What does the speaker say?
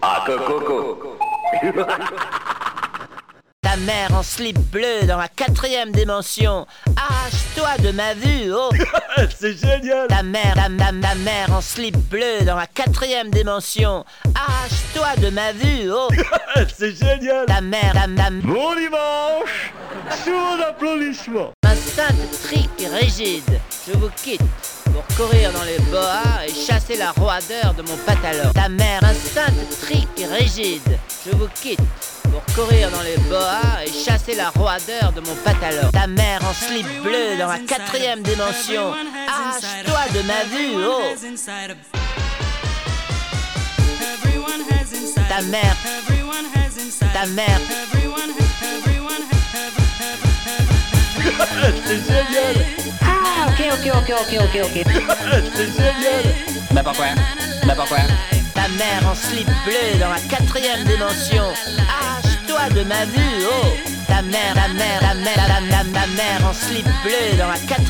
Ah, coco. Ta mère en slip bleu dans la 4e dimension. Arrache-toi de ma vue, oh. C'est génial. Ta mère en slip bleu dans la 4e dimension. Arrache-toi de ma vue, oh. C'est génial. Ta mère, Bon dimanche. Sous applaudissements. ma sainte trique rigide. Je vous quitte pour courir dans les boas et chasser la roideur de mon pantalon. Ta mère, ma sainte trique rigide. Je vous quitte pour courir dans les boas et chasser la roideur de mon pantalon. Ta mère en slip bleu dans la 4e dimension. Arrache-toi de ma vue, oh. Ta mère, C'est génial. Ah, ok. C'est génial. Bah pourquoi? ta mère en slip bleu dans la 4e dimension. Arrache-toi de ma vue, oh. Ta mère en slip bleu dans la 4e